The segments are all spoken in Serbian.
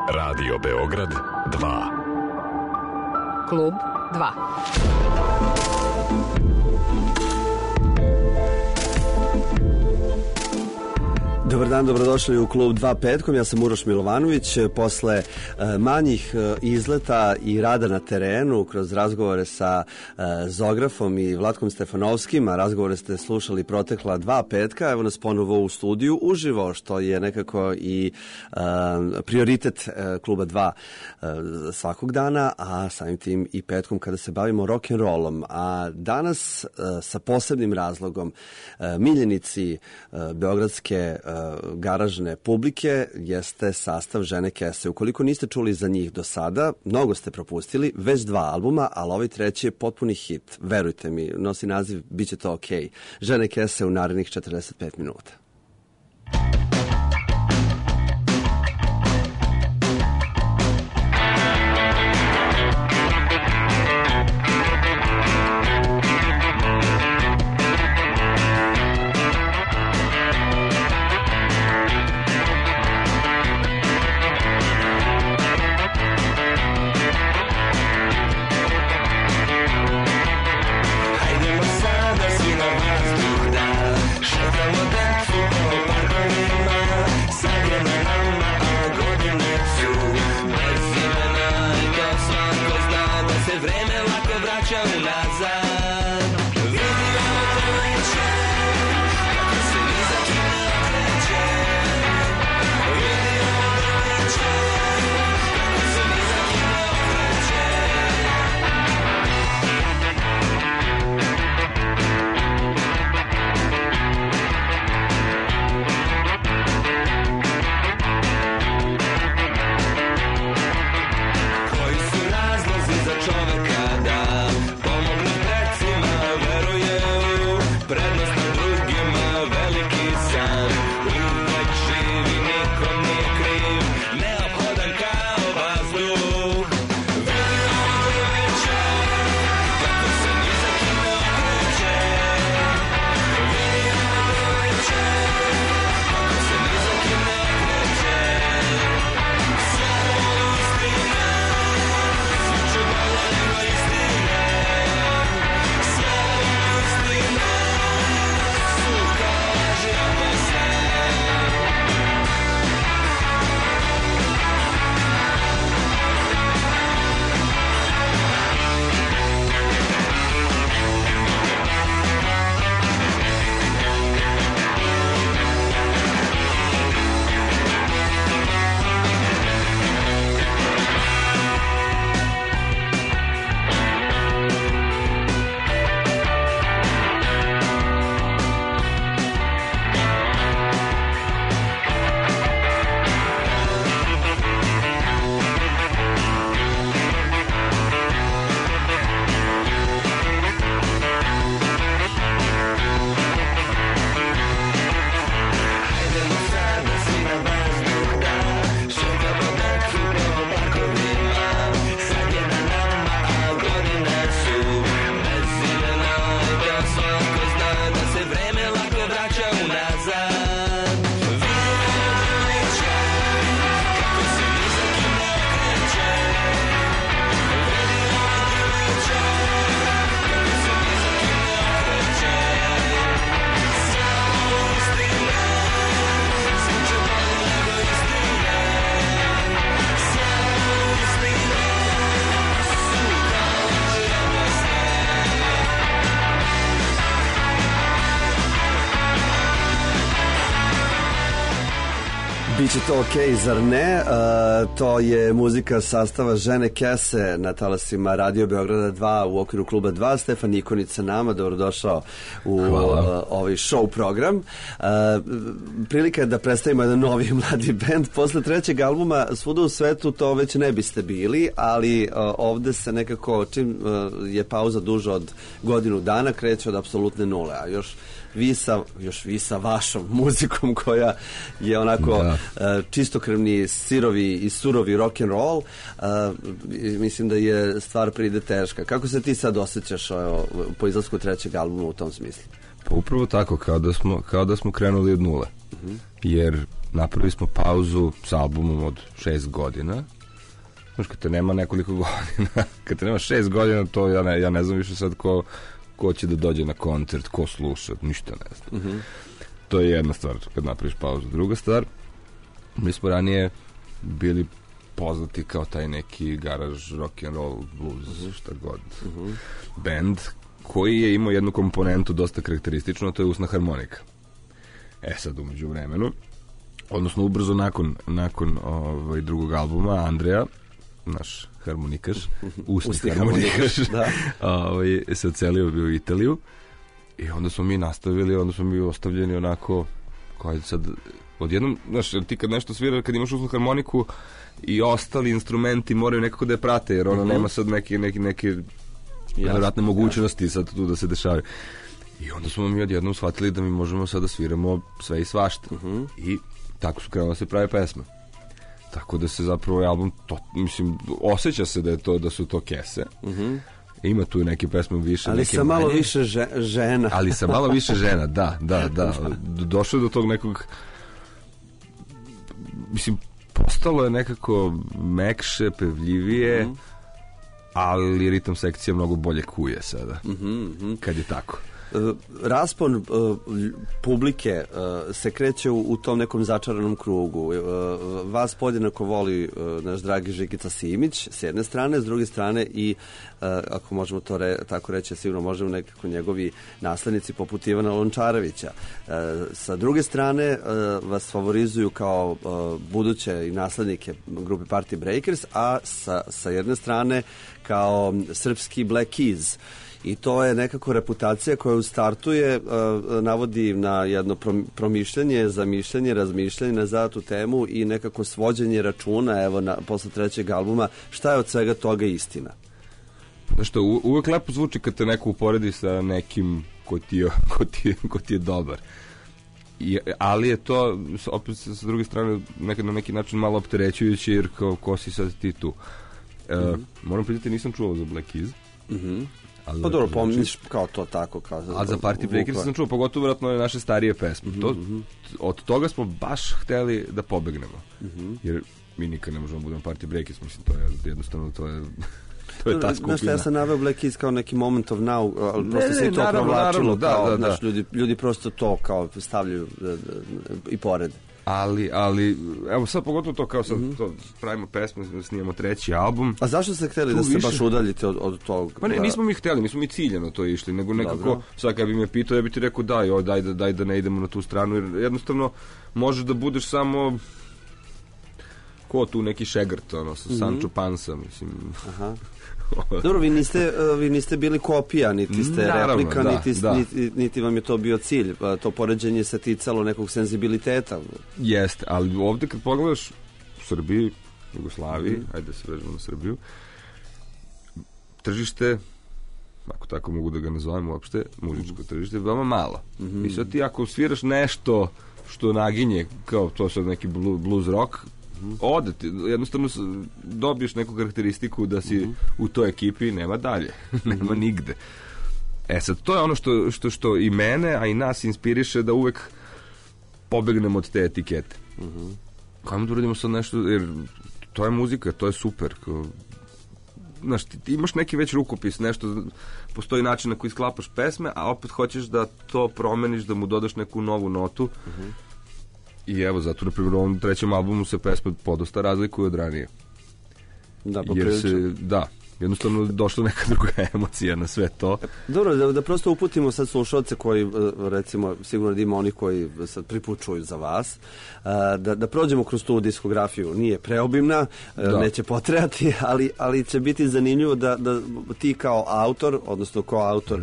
Radio Beograd 2. Klub 2. Dobar dan, dobrodošli u Klub 2 petkom. Ja sam Uroš Milovanović. Posle manjih izleta i rada na terenu kroz razgovore sa Zografom i Vlatkom Stefanovskim, a razgovore ste slušali protekla 2 petka, evo nas ponovo u studiju uživo, što je nekako i prioritet Kluba 2 svakog dana, a samim tim i petkom kada se bavimo rock'n'rollom. A danas sa posebnim razlogom miljenici beogradske garažne publike jeste sastav Žene Kese. Ukoliko niste čuli za njih do sada, mnogo ste propustili, već 2 albuma, ali ovaj treći je potpuni hit. Verujte mi, nosi naziv Biće to okej. Žene Kese u narednih 45 minuta. Biće to okej, zar ne? To je muzika sastava Žene Kese na talasima Radio Beograda 2 u okviru Kluba 2. Stefan Nikonić sa nama, dobrodošao u ovaj show program. Prilika je da predstavimo jedan novi mladi bend. Posle trećeg albuma svuda u svetu to već ne biste bili, ali ovde se nekako, čim je pauza duža od godinu dana, kreće od apsolutne nule, a još vi sa vašom muzikom koja je onako čistokrvni, sirovi i surovi rock'n'roll. Mislim da je stvar pride teška. Kako se ti sad osjećaš po izlasku trećeg albuma u tom smislu? Pa upravo tako, kao da smo krenuli od nule. Jer napravili smo pauzu sa albumom od 6 godina. Znaš, kad te nema nekoliko godina, kad te nema 6 godina, to ja ne znam više sad ko će da dođe na koncert, ko sluša, ništa ne znam. To je jedna stvar kad napraviš pauzu. Druga stvar, mi smo ranije bili poznati kao taj neki garaž, rock and roll, blues, šta god, band koji je imao jednu komponentu dosta karakterističnu, to je usna harmonika. Sad umeđu vremenu, odnosno ubrzo nakon drugog albuma, Andreja, naš harmonikaš, usni harmonikaš, se ocelio bio u Italiju i onda smo mi nastavili, onda smo mi ostavljeni onako, kao sad, odjednom, znaš, ti kad nešto svira, kad imaš usnu harmoniku i ostali instrumenti moraju nekako da je prate, jer ona nema sad neke nevjerojatne mogućnosti sad tu da se dešavaju. I onda smo mi odjednom shvatili da mi možemo sad da sviramo sve i svašta. I tako su krenula da se prave pesme. Tako da se zapravo ovaj album, mislim, osjeća se da su to kese. Ima tu neke pesme više, ali neke sa malo manje. više žena. Ali sa malo više žena, da. Došlo je do tog nekog, mislim, postalo je nekako mekše, pevljivije, ali ritam sekcija mnogo bolje kuje sada, kad je tako. Raspon publike se kreće u tom nekom začaranom krugu. Vas podjednako voli naš dragi Žikica Simić s jedne strane, s druge strane i ako možemo to tako reći, sigurno možemo nekako njegovi naslednici poput Ivana Lončarevića. Sa druge strane vas favorizuju kao buduće i naslednike grupe Party Breakers, a sa jedne strane kao srpski Black Keys. I to je nekako reputacija koja u startu navodi na jedno promišljanje, zamišljanje, razmišljanje na zadatu temu i nekako svođenje računa, evo, posle trećeg albuma, šta je od svega toga istina? Znaš što, uvek lepo zvuči kad te neko uporedi sa nekim ko ti je dobar. Ali je to, opet sa druge strane, na neki način malo opterećujuće, jer ko si sad ti tu. Moram pitati, nisam čuo za Black Keys. Pa dobro, pomniš kao to tako. A za Party Breakers sam čuo, pogotovo vjerojatno naše starije pesme. Od toga smo baš hteli da pobegnemo. Jer mi nikad ne možemo da budemo Party Breakers, mislim, to je jednostavno, to je ta skupina. Znaš što, ja sam naveo Black Keys kao neki moment of now, ali prosto se i to provlačilo, da. Ljudi prosto to kao stavljaju i pored. Ali, evo sad pogotovo to kao sad to pravimo pesmu, snimamo treći album. A zašto ste htjeli da se baš udaljite od tog? Pa ne, nismo mi htjeli, nismo mi ciljano to išli, nego nekako, sad kad bi me pitao, ja bi ti rekao daj da ne idemo na tu stranu, jer jednostavno možeš da budeš samo ko tu neki šegrt, sa Sancho Pansa, mislim. Aha. Dobro, vi niste bili kopija, niti ste replika, niti vam je to bio cilj. To poređenje se ticalo nekog senzibiliteta. Jeste, ali ovdje kad pogledaš u Srbiji, Jugoslaviji, ajde da se vežemo na Srbiju, tržište, ako tako mogu da ga nazovem uopšte, muzičko tržište je veoma malo. I sad ti ako sviraš nešto što naginje, kao to sad neki blues rock, ode ti, jednostavno dobiješ neku karakteristiku da si u toj ekipi, nema dalje, nema nigde. Sad, to je ono što i mene, a i nas inspiriše da uvek pobegnemo od te etikete. Kajmo da uradimo sad nešto, jer to je muzika, to je super. Znaš, ti imaš neki već rukopis, nešto, postoji način na koji sklapaš pesme, a opet hoćeš da to promeniš, da mu dodaš neku novu notu. I evo, zato, na primjer, u ovom trećem albumu se pesme podosta razlikuju od ranije. Da, poprilično. Jednostavno došla neka druga emocija na sve to. Dobro, da prosto uputimo sad slušalce koji, recimo, sigurno da ima oni koji sad pripučuju za vas, da prođemo kroz tu diskografiju. Nije preobimna, neće potrebati, ali će biti zanimljivo da ti kao autor, odnosno koautor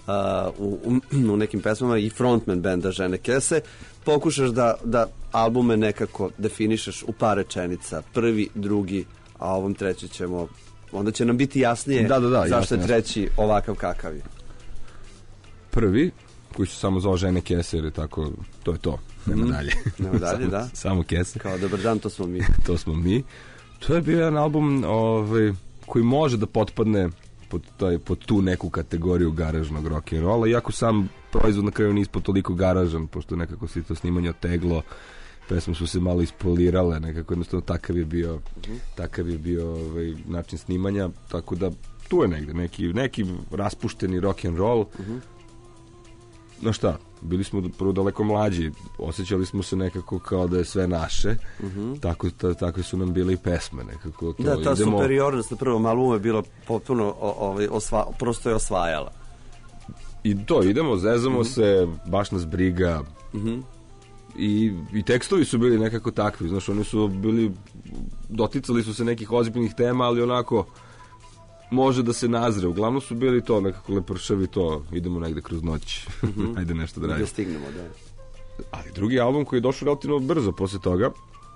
u nekim pesmama i frontman benda Žene Kese, pokušaš da albume nekako definišeš u par rečenica. Prvi, drugi, a ovom treći ćemo... Onda će nam biti jasnije zašto je treći ovakav kakav je. Prvi, koji se samo zove Žene Kese, jer je tako, to je to. Nema dalje. Nema dalje, da. Samo Kese. Kao dobar dan, to smo mi. To smo mi. To je bio jedan album koji može da potpadne pod tu neku kategoriju garažnog rock'n'rolla, iako sam proizvod na kraju nije ispod toliko garažan, pošto nekako se to snimanje oteglo pesme su se malo ispolirale, nekako jednostavno takav je bio način snimanja, tako da tu je negde neki raspušteni rock and roll. No šta, bili smo prvo daleko mlađi, osjećali smo se nekako kao da je sve naše, tako su nam bile i pesme nekako. Da, ta superiornost na prvom albumu je bila potpuno, prosto je osvajala. I to, idemo, zezamo se, baš nas briga, i tekstovi su bili nekako takvi, znaš, oni su bili, doticali su se nekih ozbiljnih tema, ali onako, može da se nazre. Uglavnom su bili to nekako lepršavi, to idemo negde kroz noć. Ajde nešto da radimo. Da stignemo, da. Ali drugi album koji je došao relativno brzo posle toga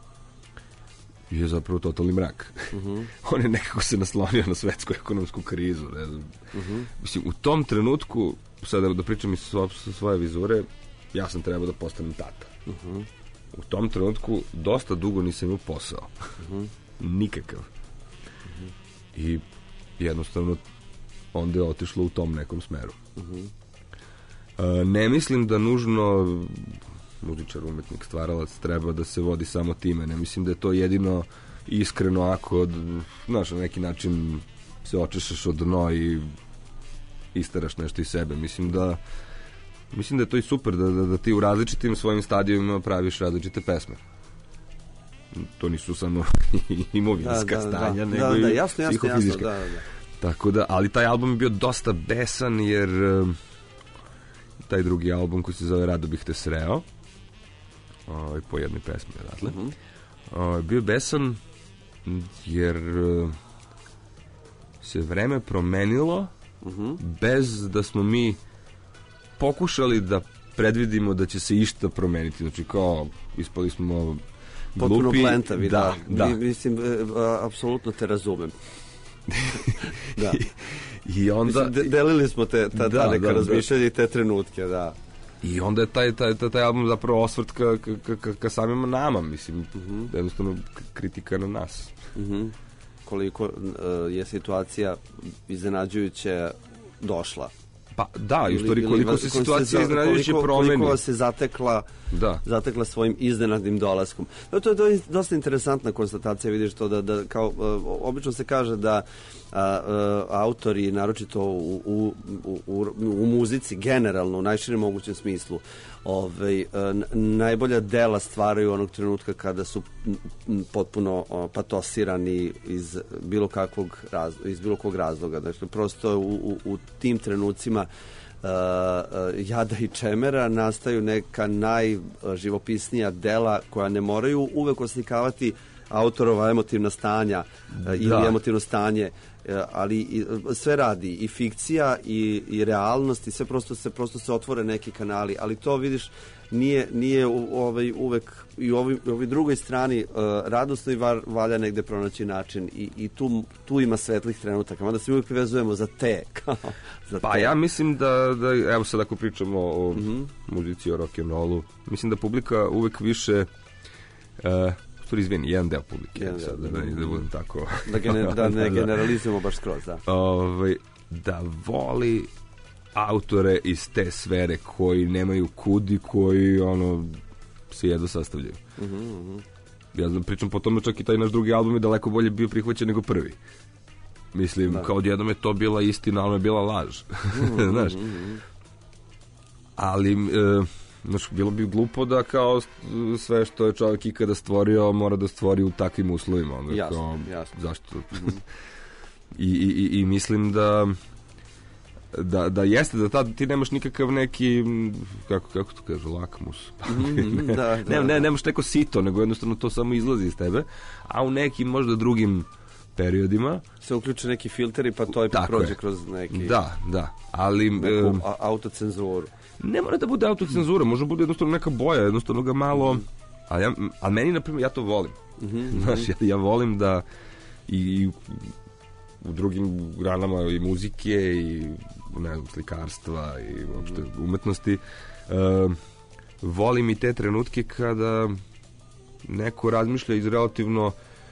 je zapravo Totalni mrak. On je nekako se naslonio na svetsku ekonomsku krizu, ne znam. Mislim, u tom trenutku, sada da pričam iz svoje vizure, ja sam trebao da postanem tata. U tom trenutku dosta dugo nisam imao posao. Nikakav. I jednostavno onda je otišlo u tom nekom smeru. Ne mislim da nužno muzičar, umetnik, stvaralac treba da se vodi samo time. Ne mislim da je to jedino iskreno ako, znaš, na neki način se očešaš od dno i istaraš nešto iz sebe. Mislim da je to i super da ti u različitim svojim stadijima praviš različite pesme. To nisu samo imovinska stanja, nego i psihofizička. Da. Tako da, ali taj album je bio dosta besan, jer taj drugi album koji se zove Rado bih te sreo, po jednoj pesmi odatle, bio besan jer se vreme promenilo bez da smo mi pokušali da predvidimo da će se išta promeniti. Znači, kao, ispali smo potpuno plentavi, da. Mislim, apsolutno te razumem. Da. I onda... Mislim, delili smo ta neka razmišljanja i te trenutke, da. I onda je taj album zapravo osvrt ka samim nama, mislim, jednostavno kritika na nas. Koliko je situacija iznenađujuće došla. Pa da, u stvari koliko se situacija iznenađujuće promeni. Koliko se zatekla svojim iznenadnim dolaskom. To je dosta interesantna konstatacija, vidiš to da kao, obično se kaže da autori, naročito u muzici, generalno, u najširem mogućem smislu, najbolja dela stvaraju onog trenutka kada su potpuno patosirani iz bilo kog razloga. Dakle, prosto u tim trenucima jada i čemera nastaju neka najživopisnija dela koja ne moraju uvek oslikavati autorova emotivna stanja ili emotivno stanje, ali sve radi i fikcija i realnost i sve prosto se otvore neki kanali, ali to vidiš nije uvek i u ovoj drugoj strani radosno i valja negde pronaći način i tu ima svetlih trenutaka, mada se uvek vezujemo za te. Ja mislim da evo sad ako pričamo o muzici, o rock'n'rollu, mislim da publika uvek više izvini, jedan deo publike, da budem tako... Da ne generalizujemo baš skroz, da. Da voli autore iz te sfere koji nemaju kud i koji se jedno sastavljaju. Ja pričam po tome, čak i taj naš drugi album je daleko bolje bio prihvaćen nego prvi. Mislim, kao odjednom je to bila istina, ali je bila laž. Znaš. Ali... bilo bi glupo da kao sve što je čovjek ikada stvorio mora da stvori u takvim uslovima. Jasno. Zašto? I mislim da jeste, da ti nemaš nikakav neki, kako to kaže, lakmus. Nemaš neko sito, nego jednostavno to samo izlazi iz tebe, a u nekim možda drugim periodima se uključe neki filteri, pa to prođe kroz neki... Da, ali... neku autocenzuru. Ne mora da bude autocenzura, može bude jednostavno neka boja, jednostavno ga malo... A meni, na primjer, ja to volim. Znaš, ja volim da i u drugim granama i muzike i slikarstva i uopšte umetnosti volim i te trenutke kada neko razmišlja iz relativno,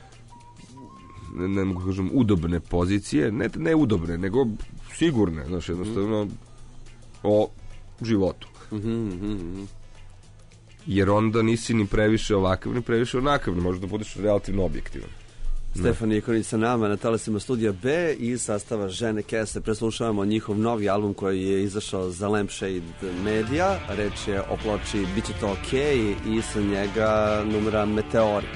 ne mogu kažem, udobne pozicije, ne udobne, nego sigurne, znaš, jednostavno o životu. jer onda nisi ni previše ovakav, ni previše onakav, ne možeš da budeš relativno objektivan. Stefan Nikolić sa nama na talasima Studija B i sastava Žene Kese. Preslušavamo njihov novi album koji je izašao za Lampshade Media. Reč je o ploči Biće to okej i sa njega numera Meteori.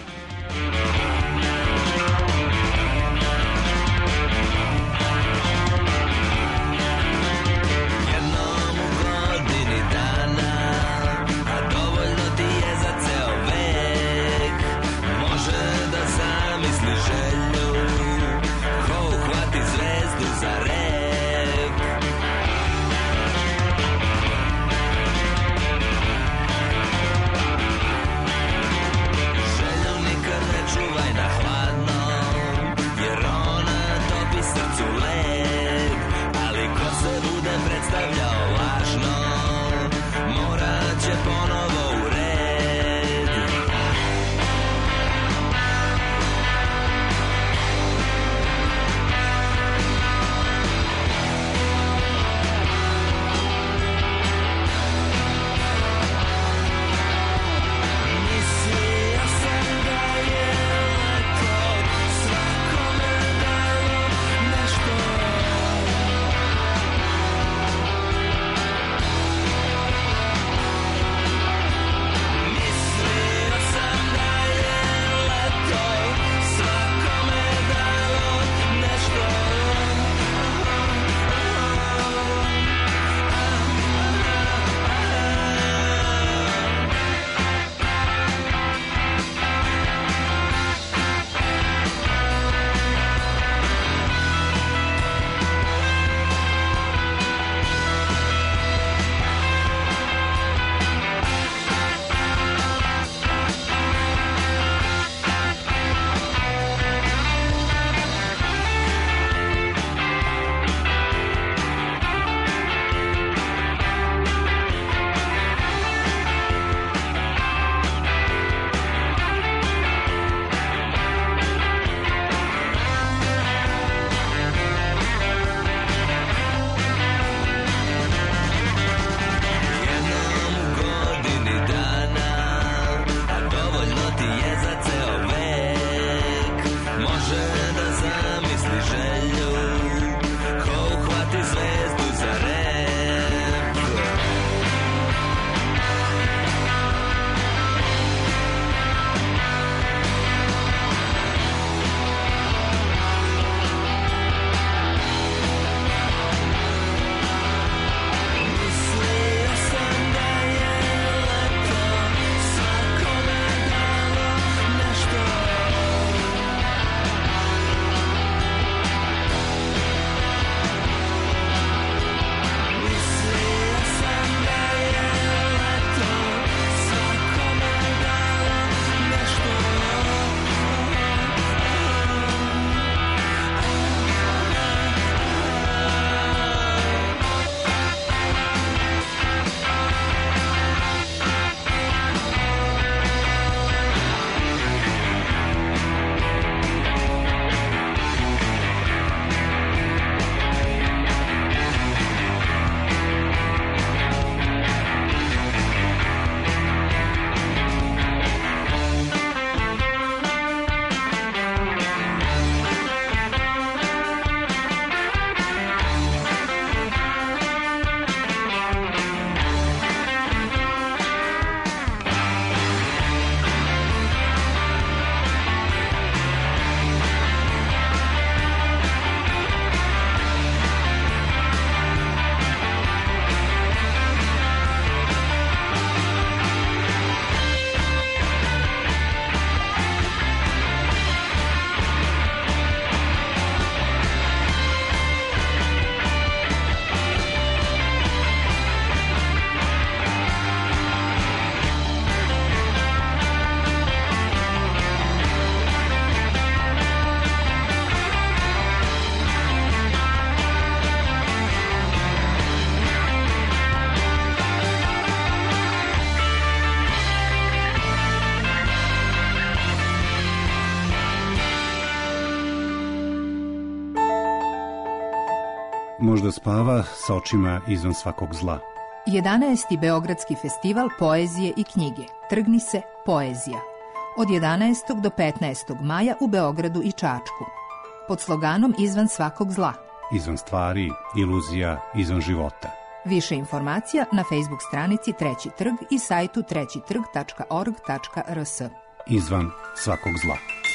Možda spava sa očima izvan svakog zla. 11. Beogradski festival poezije i knjige. Trgni se, poezija. Od 11. do 15. maja u Beogradu i Čačku. Pod sloganom Izvan svakog zla. Izvan stvari, iluzija, izvan života. Više informacija na Facebook stranici Treći trg i sajtu trećitrg.org.rs. Izvan svakog zla.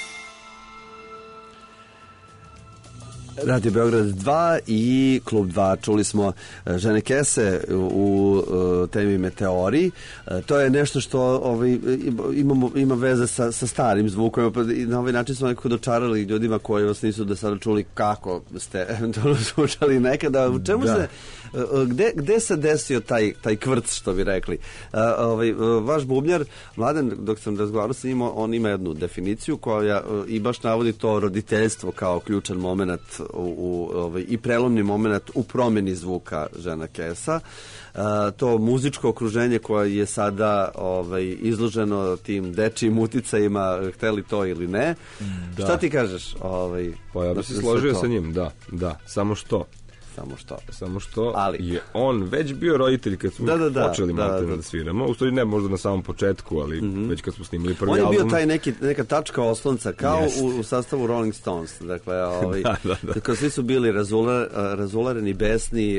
Radio Beograd 2 i Klub 2. Čuli smo Žene Kese u temi Meteori. To je nešto što ima veze sa starim zvukom. I na ovaj način smo nekako dočarali ljudima koji vas nisu do sada čuli kako ste eventualno slušali nekada. U čemu se... Gde se desio taj kvrc, što bi rekli? Vaš bubnjar, Mladen, dok sam razgovarao sa njim, on ima jednu definiciju koja i baš navodi to roditeljstvo kao ključan moment i prelomni moment u promjeni zvuka Žena Kesa. To muzičko okruženje koje je sada izloženo tim dečijim uticajima, hteli to ili ne. Da. Šta ti kažeš? Pa ja bi se složio sa njim, da. Samo što ali je on već bio roditelj kad smo počeli da sviramo. U stvari ne možda na samom početku, ali već kad smo snimili prvi album. On je bio taj neka tačka oslonca, kao u sastavu Rolling Stones. Dakle, dakle, svi su bili razulareni, besni,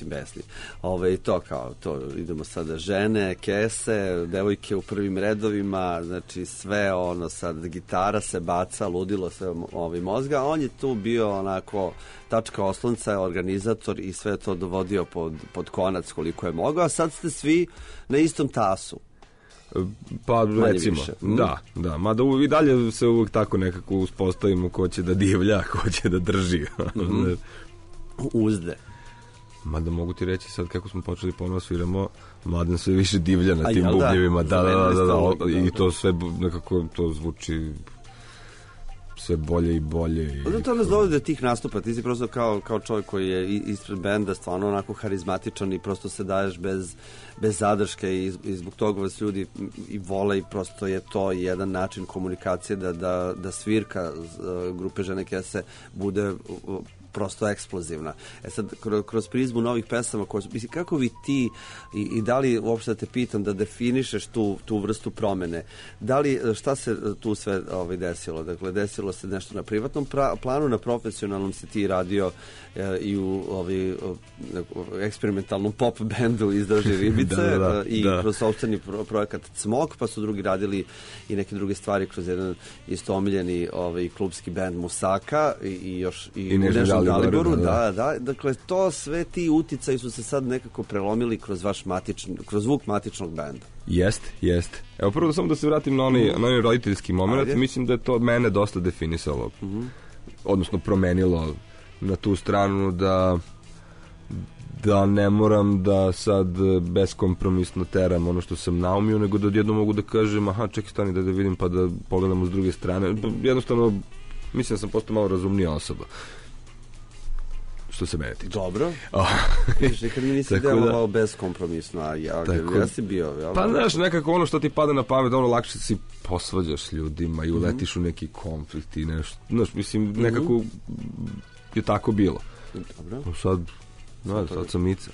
to idemo sada žene, kese, devojke u prvim redovima, znači sve sad gitara se baca, ludilo se mozga, on je tu bio onako tačka oslonca, organizator i sve to dovodio pod konac koliko je mogao, a sad ste svi na istom tasu. Pa recimo, da, mada i dalje se uvijek tako nekako uspostavimo ko će da divlja, ko će da drži. Uzde. Mada mogu ti reći sad kako smo počeli ponovo sviramo, Mladen sve više divlja na tim bubnjevima, da, i to sve nekako to zvuči sve bolje i bolje. To nas dovodi do tih nastupa, ti si prosto kao čovjek koji je ispred benda stvarno onako harizmatičan i prosto se daješ bez zadrške i zbog toga vas ljudi i vole i prosto je to jedan način komunikacije da svirka grupe Žene Kese bude prosto eksplozivna. Sad, kroz prizmu novih pesama, kako vi ti i da li uopšte te pitam da definišeš tu vrstu promene, šta se tu sve desilo? Dakle, desilo se nešto na privatnom planu, na profesionalnom si ti radio i u eksperimentalnom pop bendu Izdrži ribice kroz sopstveni projekat Cmok, pa su drugi radili i neke druge stvari kroz jedan isto omiljeni klubski bend Musaka i Nežnom Daliboru, da. Dakle, to sve ti uticaji su se sad nekako prelomili kroz kroz zvuk matičnog benda. Jeste. Evo prvo samo da se vratim na onaj roditeljski moment, mislim da je to mene dosta definisalo, odnosno promenilo na tu stranu da ne moram da sad beskompromisno teram ono što sam naumio, nego da odjedno mogu da kažem čekaj, stani da vidim pa da pogledamo s druge strane. Jednostavno, mislim da sam postao malo razumnija osoba. Što se mene tiče. Dobro. Nikad mi nisi delovao beskompromisno, a ja si bio. Pa znaš, nekako ono što ti pada na pamet, ono lakše si posvađaš s ljudima i uletiš u neki konflikt i nešto. Znaš, mislim, nekako je tako bilo. Dobro. Sad sam Mica.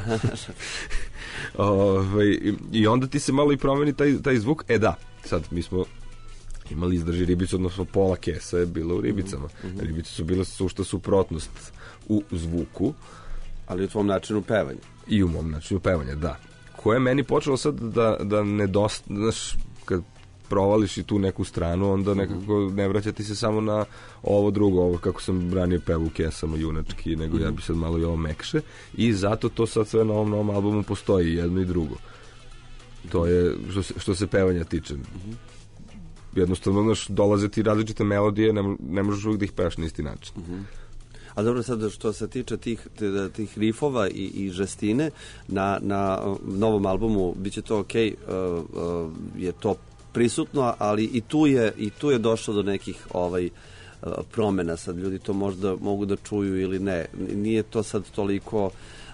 I onda ti se malo i promeni taj zvuk. Sad mi smo imali Izdrži ribicu, odnosno pola kesa je bilo u ribicama. Ribice su bile sušta suprotnost u zvuku. Ali u tvom načinu pevanja. I u mom načinu pevanja, da. Koje je meni počelo sad da nedostaje, znaš, kad provališ i tu neku stranu, onda nekako ne vraćati se samo na ovo drugo, ovo kako sam ranije pevao u kesama junački, nego ja bi sad malo i ovo mekše. I zato to sad sve na ovom novom albumu postoji, jedno i drugo. To je što se pevanja tiče. Jednostavno, znaš, dolaze ti različite melodije, ne možeš uvijek da ih pevaš na isti način. A dobro, sad što se tiče tih rifova i žestine na novom albumu, bit će to okej, je to prisutno, ali i tu je došlo do nekih promjena. Sad ljudi to možda mogu da čuju ili ne. Nije to sad toliko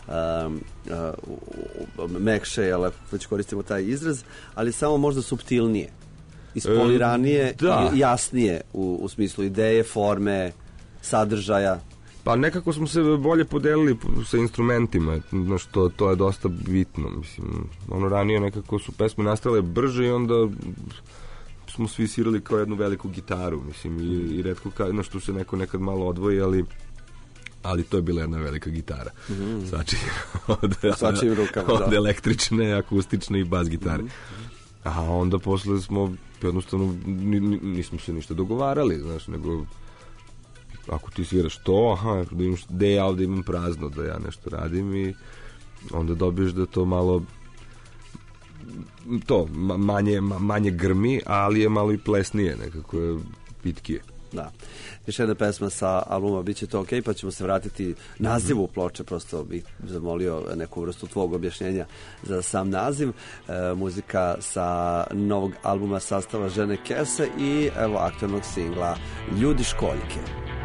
mekše, ali već koristimo taj izraz, ali samo možda suptilnije. Ispoliranije, jasnije u smislu ideje, forme, sadržaja. Pa nekako smo se bolje podelili sa instrumentima, znaš, to je dosta bitno, mislim, ono ranije nekako su pesme nastale brže i onda smo svi svirali kao jednu veliku gitaru, mislim, i retko na što se neko nekad malo odvoji, ali to je bila jedna velika gitara. Svačijim rukama, od električne, akustične i bas gitare. A onda posle smo jednostavno nismo se ništa dogovarali, znaš, nego ako ti sviraš to, da imaš, gde ja ovde imam prazno, da ja nešto radim, i onda dobiješ da to malo manje grmi, ali je malo i plesnije, nekako je pitkije. Da. Još jedna pesma sa albuma Biće to okej, pa ćemo se vratiti nazivu ploče, prosto bih zamolio neku vrstu tvog objašnjenja za sam naziv. Muzika sa novog albuma sastava Žene Kese i evo aktualnog singla Ljudi školjke.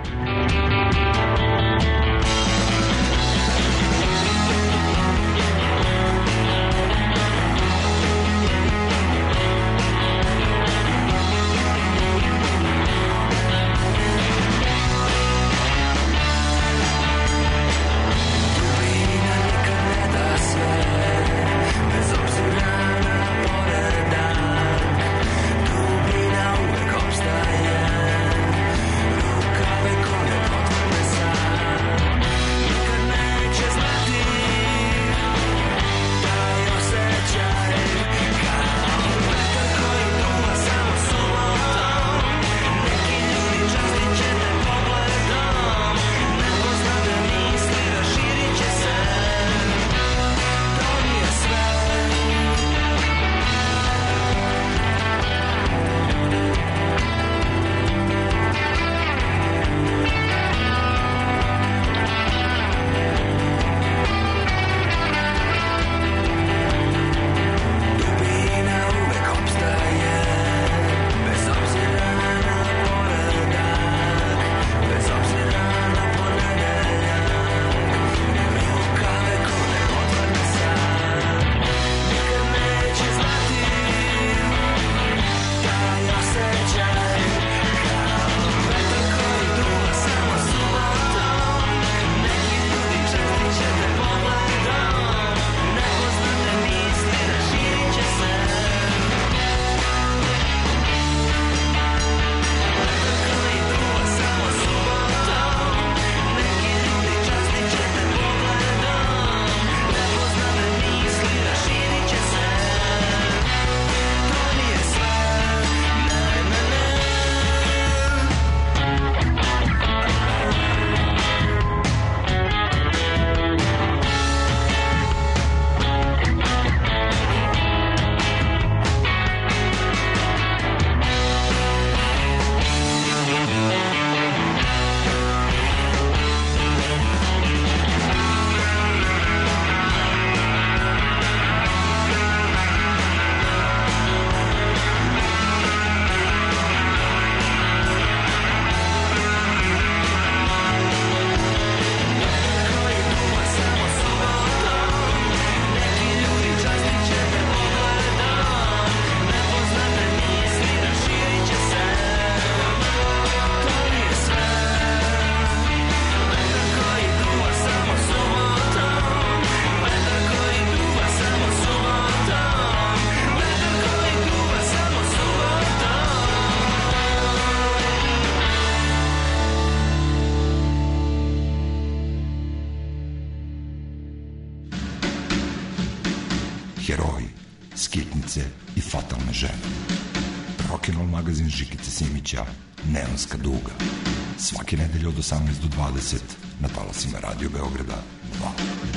Heroji, skitnice i fatalne žene. Rock'n'roll magazin Žikice Simića, Neonska duga. Svake nedelje od 18 do 20 na talasima Radio Beograda 2.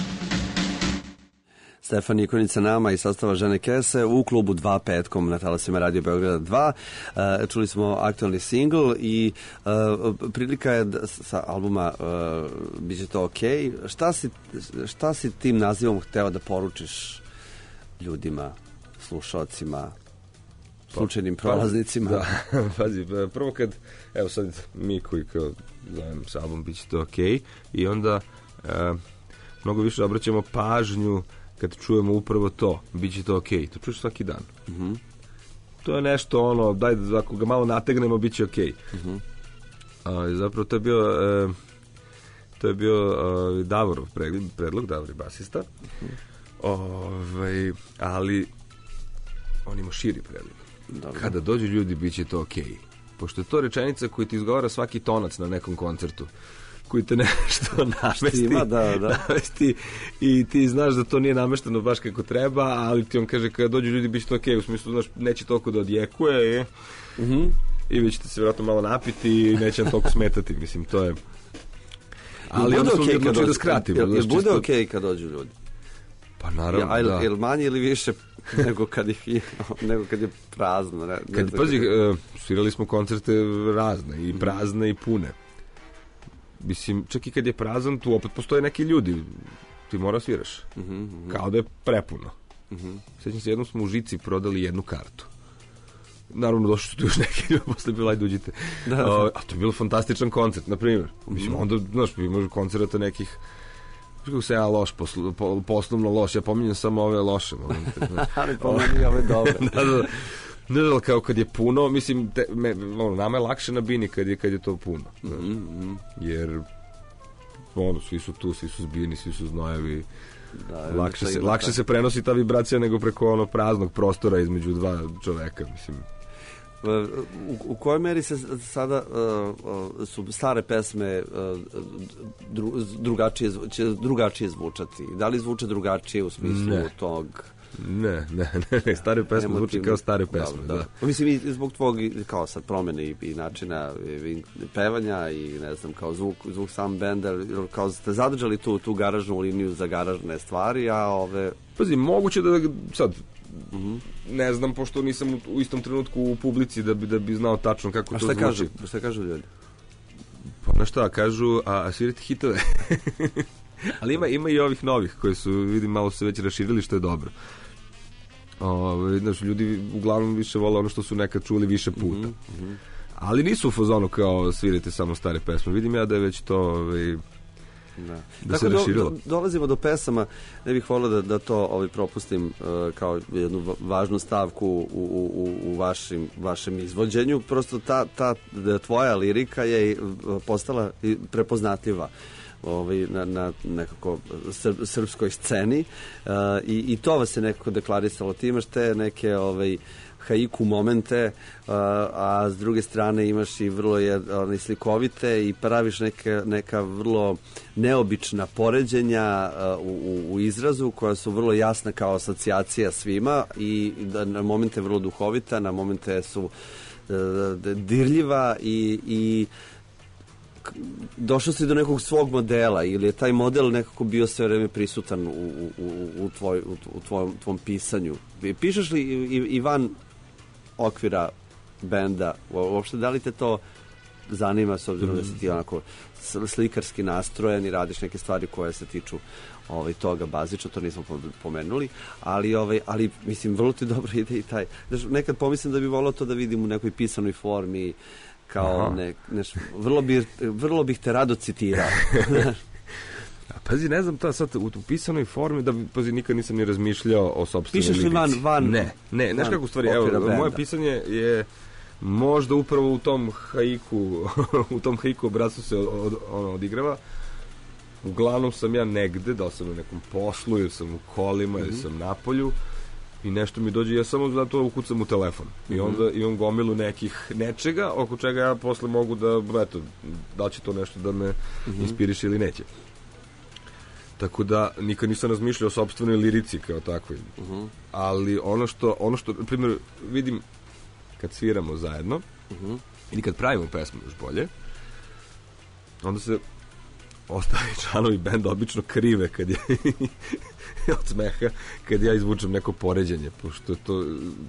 Stefan Nikonić sa nama i sastava Žene Kese u klubu 2 petkom na talasima Radio Beograda 2. Čuli smo aktualni singl i prilika je sa albuma Biće to okej. Šta si tim nazivom hteo da poručiš ljudima, slušalcima, slučajnim prolaznicima? Da, pazi, prvo kad, evo sad mi koji kao zovem sa album Biće to okej i onda mnogo više obraćamo pažnju kad čujemo upravo to, biće to okej. To čuješ svaki dan. Mm-hmm. To je nešto ono, daj, ako ga malo nategnemo, biće okej. Mm-hmm. Zapravo to je bio To je bio Davorov predlog, Davor je basista. Ali on ima širi predlog. Dobro. Kada dođu ljudi, bit će to okej. Pošto je to rečenica koju ti izgovara svaki tonac na nekom koncertu, koji te nešto namesti i ti znaš da to nije namešteno baš kako treba, ali ti on kaže kada dođu ljudi, bit će to okej, u smislu, znaš, neće toliko da odjekuje i vi ćete se vjerojatno malo napiti i neće vam toliko smetati, mislim, to je... Ali onda smo odlučili da skratimo. Jel bude okej kad dođu ljudi? Pa naravno, da. Jel manje ili više nego kad je prazno? Pazi, svirali smo koncerte razne, i prazne i pune. Mislim, čak i kad je prazan, tu opet postoje neki ljudi. Ti mora sviraš. Kao da je prepuno. Sjećam se, jednom smo u Žici prodali 1 kartu. Naravno, došli su tu još neki ljudi, posle bilo, ajde uđite. A to je bilo fantastičan koncert, na primjer. Mislim, onda, znaš, imaš koncerata nekih... Kako se ja loš, poslovno loš, ja pominjem samo ove loše momente. Ali pominjem ove dobre. Ne znam, kao kad je puno, mislim, nama je lakše na bini kad je to puno. Jer, svi su tu, svi su zbijeni, svi su znojevi. Lakše se prenosi ta vibracija nego preko praznog prostora između dva čoveka, mislim. U kojoj meri se sada su stare pesme drugačije zvučati? Da li zvuče drugačije u smislu tog... Ne, stare pesme zvuče kao stare pesme, da. Mislim, i zbog tvog, kao sad, promene i načina pevanja i, ne znam, kao zvuk sam benda, kao ste zadržali tu garažnu liniju za garažne stvari, a ove... Pazi, moguće da sad... Ne znam, pošto nisam u istom trenutku u publici da bi znao tačno kako to zvuči. A šta kažu ljudi? Pa na šta, kažu, a svirati hitove. Ali ima i ovih novih koji su, vidim, malo se već raširili, što je dobro. Znaš, ljudi uglavnom više vole ono što su nekad čuli više puta. Ali nisu u fazonu kao svirate samo stare pesme. Vidim ja da je već to... Da se raširilo. Dolazimo do pesama, ne bih volio da to propustim kao jednu važnu stavku u vašem izvođenju. Prosto ta tvoja lirika je postala prepoznatljiva na nekako srpskoj sceni i to vas je nekako deklarisalo. Ti imaš te neke haiku momente, a s druge strane imaš i vrlo slikovite i praviš neka vrlo neobična poređenja u izrazu koja su vrlo jasna kao asocijacija svima i na momente vrlo duhovita, na momente su dirljiva i došao si do nekog svog modela ili je taj model nekako bio sve vreme prisutan u tvom pisanju? Pišeš li i van okvira benda? Uopšte, da li te to zanima, s obzirom da si ti onako slikarski nastrojen i radiš neke stvari koje se tiču toga bazično, to nismo pomenuli, ali mislim, vrlo ti dobro ide i taj. Nekad pomislim da bi volao to da vidim u nekoj pisanoj formi, kao vrlo bih te rado citirao. Pazi, ne znam, sad u pisanoj formi, pazi, nikad nisam ni razmišljao o sopstvenoj lidici. Pišeš li van? Ne, znaš kako u stvari, evo, moje pisanje je možda upravo u tom haiku obrazu se odigrava. Uglavnom sam ja negde, da li sam u nekom poslu, ili sam u kolima, ili sam na polju, i nešto mi dođe, ja samo zato ukucam u telefon. I onda imam gomilu nečega, oko čega ja posle mogu da će to nešto da me inspiriše ili neće. Tako da nikad nisam razmišljao o sopstvenoj lirici kao takvoj. Ali ono što, na primjer, vidim kad sviramo zajedno ili kad pravimo pesmu još bolje, onda se ostali članovi benda obično krive kad je od smeha, kad ja izvučem neko poređenje, pošto to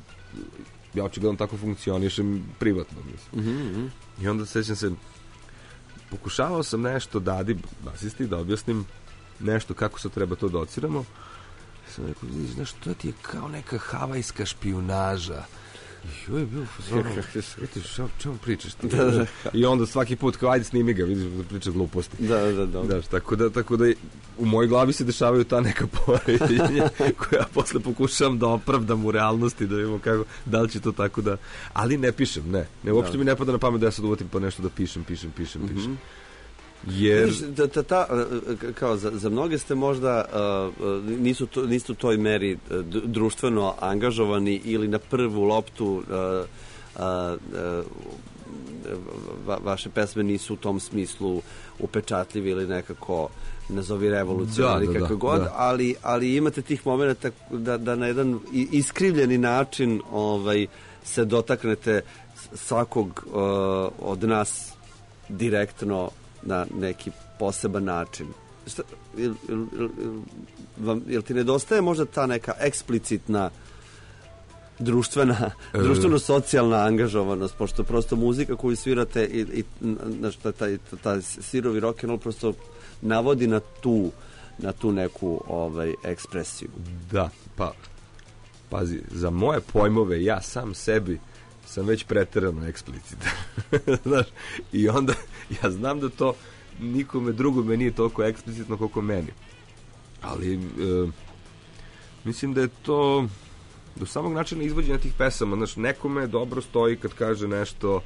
ja očigledno tako funkcionišem privatno, mislim. I onda sećam se, pokušavao sam nešto basisti da objasnim nešto kako se treba to dociramo. Sam rekao, znaš, to ti je kao neka havajska špijunaža. I ovo je bilo čemu pričaš ti? I onda svaki put kao, ajde snimi ga, vidiš da priča gluposti. Da. Tako da u mojoj glavi se dešavaju ta neka poređenja koja posle pokušavam da opravdam u realnosti, da vidimo kako, da li će to tako da... Ali ne pišem, ne. Uopšte mi ne pada na pamet da ja sad uvatim pa nešto da pišem. Jer... Kao za mnoge ste možda nisu u toj meri društveno angažovani ili na prvu loptu vaše pesme nisu u tom smislu upečatljivi ili nekako nazovi revolucionarni kako god, ali imate tih momenta da na jedan iskrivljeni način se dotaknete svakog od nas direktno na neki poseban način. Jel ti nedostaje možda ta neka eksplicitna društveno-socijalna angažovanost, pošto prosto muzika koju svirate i taj sirovi rock'n'roll prosto navodi na tu neku ekspresiju. Da, pa pazi, za moje pojmove ja sam sebi sam već preterano eksplicitan. Znaš, i onda ja znam da to nikome drugome nije toliko eksplicitno koliko meni. Ali mislim da je to do samog načina izvođenja tih pesama. Znaš, nekome dobro stoji kad kaže nešto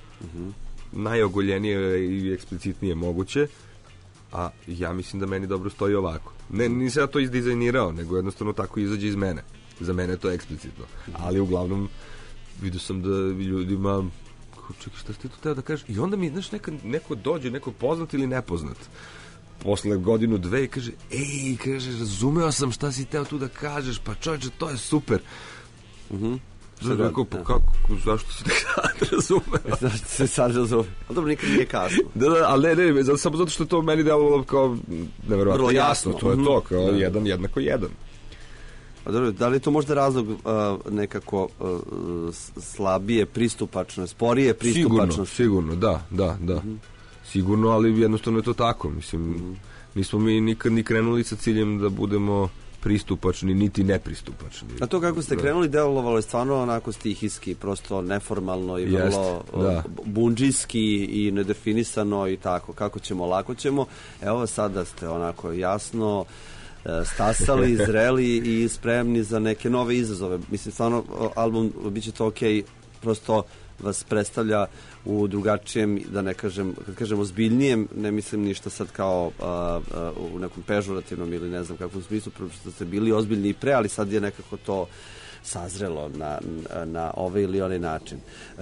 najogoljenije i eksplicitnije moguće, a ja mislim da meni dobro stoji ovako. Nisam ja to izdizajnirao, nego jednostavno tako izađe iz mene. Za mene je to eksplicitno. Ali uglavnom vidio sam da ljudima čekaj, šta ste tu teo da kažeš? I onda mi, znaš, neko dođe, neko poznat ili nepoznat, posle godinu, dve i kaže, razumeo sam šta si teo tu da kažeš, pa čovječe, to je super. Sad rekao, pa kako, zašto si tako razumeo? Zašto se sad razumeo? Ali dobro, nikad nije kasno. Da, ali ne, samo zato što je to meni delovalo kao neverovatno jasno, to je to, kao jedan jednako jedan. Da li je to možda razlog nekako slabije pristupačno, sporije pristupačno? Sigurno, da. Sigurno, ali jednostavno je to tako. Mislim, nismo mi nikad ni krenuli sa ciljem da budemo pristupačni, niti nepristupačni. A to kako ste krenuli delovalo je stvarno onako stihijski, prosto neformalno i vrlo bundžijski i nedefinisano i tako. Kako ćemo, lako ćemo. Evo sada ste onako jasno stasali, zreli i spremni za neke nove izazove. Mislim, stvarno, album bit će to okej, prosto vas predstavlja u drugačijem, da ne kažem, kad kažem ozbiljnijem, ne mislim ništa sad kao u nekom pežurativnom ili ne znam kakvom smislu, što ste bili ozbiljni i pre, ali sad je nekako to sazrelo na ovaj ili onaj način.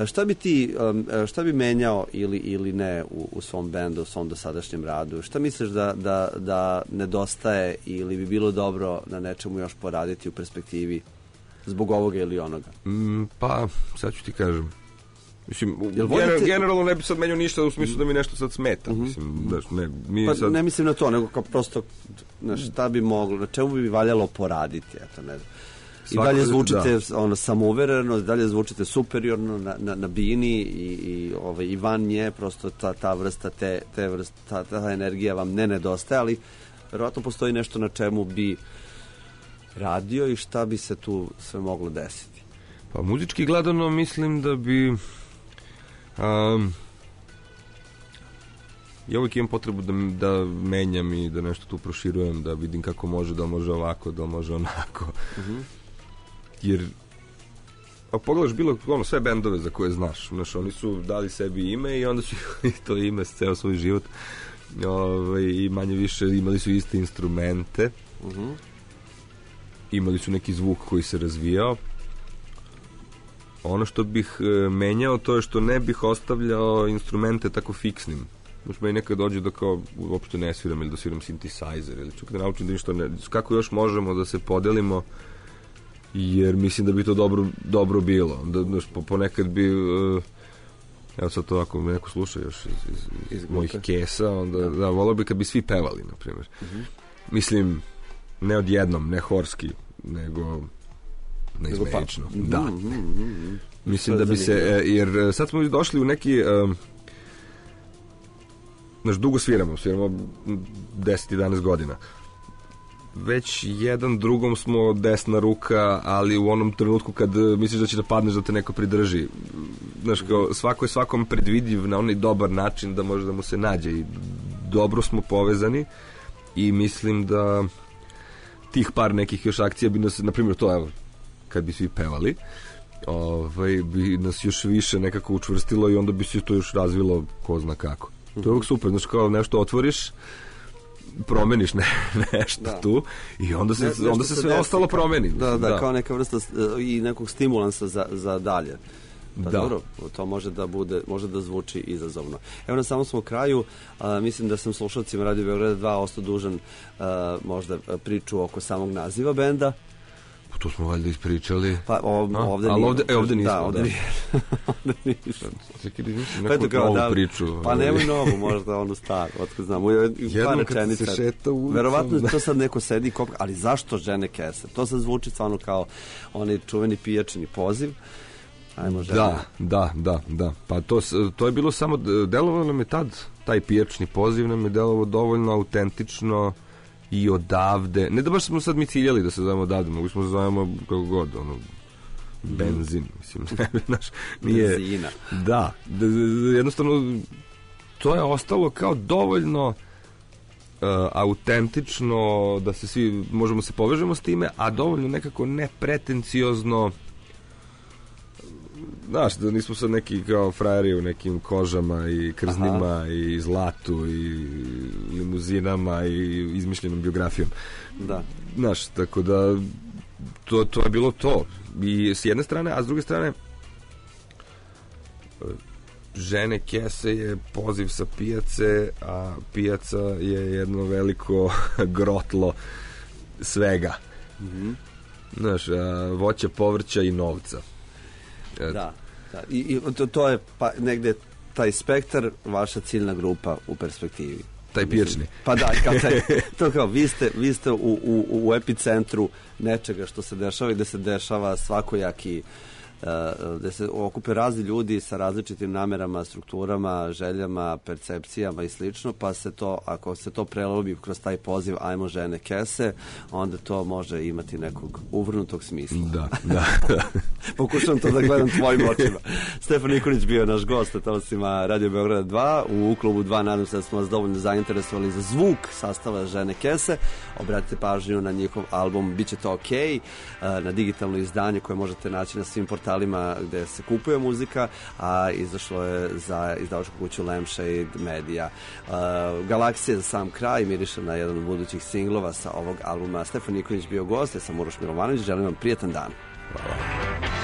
Šta bi menjao ili ne u svom bendu, u svom dosadašnjem radu? Šta misliš da nedostaje ili bi bilo dobro na nečemu još poraditi u perspektivi zbog ovoga ili onoga? Pa, sad ću ti kažem. Mislim, generalno ne bi sad menjao ništa u smislu da mi nešto sad smeta. Mislim, sad... ne mislim na to, nego kao prosto šta bi moglo, na čemu bi valjalo poraditi, eto, ne znam. I dalje zvučite samouvereno, dalje zvučite superiorno na bini i van nje, prosto ta vrsta, ta energija vam ne nedostaje, ali verovatno postoji nešto na čemu bi radio i šta bi se tu sve moglo desiti. Pa muzički gledano mislim da bi ja uvijek imam potrebu da menjam i da nešto tu proširujem, da vidim kako može, da može ovako, da može onako. Jer pogledaš bilo sve bendove za koje znaš, oni su dali sebi ime i onda su to ime ceo svoj život i manje više imali su iste instrumente, imali su neki zvuk koji se razvijao. Ono što bih menjao, to je što ne bih ostavljao instrumente tako fiksnim. Možda meni nekad dođe da kao uopšte ne sviram ili da sviram synthesizer ili čak da naučim da ništa ne... Kako još možemo da se podelimo, jer mislim da bi to dobro bilo. Da ponekad bi... evo sad to ako me neko sluša još iz mojih kesa, onda da, volao bi kad bi svi pevali, na primjer. Mislim, ne odjednom, ne horski, nego neizmenično. Da. Mislim da bi se... jer sad smo došli u neki... dugo sviramo 10-11 godina. Već jedan drugom smo desna ruka, ali u onom trenutku kad misliš da će da padneš, da te neko pridrži. Znaš, kao, svako je svakom predvidiv na onaj dobar način da može da mu se nađe i dobro smo povezani i mislim da tih par nekih još akcija bi nas, na primjer to, evo, kad bi svi pevali, bi nas još više nekako učvrstilo i onda bi se to još razvilo ko zna kako. To je uvijek super, znači kao nešto otvoriš, promeniš nešto tu i onda se sve ostalo promeni. Da, kao neka vrsta i nekog stimulansa za dalje. Pa dobro, to može da zvuči izazovno. Evo na samom smo kraju, mislim da sam slušalcima Radio Beograda 2 ostao dužan možda priču oko samog naziva benda. To smo valjda ispričali. Pa ovde nismo. Da, ovde nismo. Čekaj, neku novu priču. Pa nemoj novu, možda onu staru, otkud znam. Jedno kad se šeta ulicom. Verovatno to sad neko sedi i kopka, ali zašto žene kese? To sad zvuči stvarno kao onaj čuveni pijačni poziv. Da. Pa to je bilo samo, delovalo nam je tad, taj pijačni poziv nam je delovalo dovoljno autentično i odavde, ne da baš smo sad mi ciljali da se zovemo odavde, mogli smo da zovemo kako god, benzin, mislim, znaš, nije... Benzina. Da, jednostavno, to je ostalo kao dovoljno autentično da se svi, možemo se povežemo s time, a dovoljno nekako nepretenciozno, znaš, da nismo sad neki kao frajeri u nekim kožama i krznima i zlatu i limuzinama i izmišljenom biografijom. Da. Znaš, tako da to je bilo to. I s jedne strane, a s druge strane žene kese je poziv sa pijace, a pijaca je jedno veliko grotlo svega. Znaš, voća, povrća i novca. Da. I to je pa negde taj spektar, vaša ciljna grupa u perspektivi. Taj pijačni. Pa da, to kao, vi ste u epicentru nečega što se dešava i da se dešava svakojaki, da se okupe razni ljudi sa različitim namerama, strukturama, željama, percepcijama i slično, pa se to, ako se to prelobi kroz taj poziv ajmo žene kese, onda to može imati nekog uvrnutog smisla. Da. Pokušavam to da gledam tvojim očima. Stefan Nikolić bio naš gost na talasima Radio Beograda 2 u klubu 2. Nadam se da smo vas dovoljno zainteresovali za zvuk sastava žene kese. Obratite pažnju na njihov album Biće to okej, na digitalno izdanje koje možete naći na svim portalima gde se kupuje muzika, a izašlo je za izdavačku kuću Lampshade Media. Galaksija za sam kraj miriše na jedan od budućih singlova sa ovog albuma. Stefan Nikolić bio gost, ja sam Uroš Milovanović, želim vam prijetan dan. Hvala.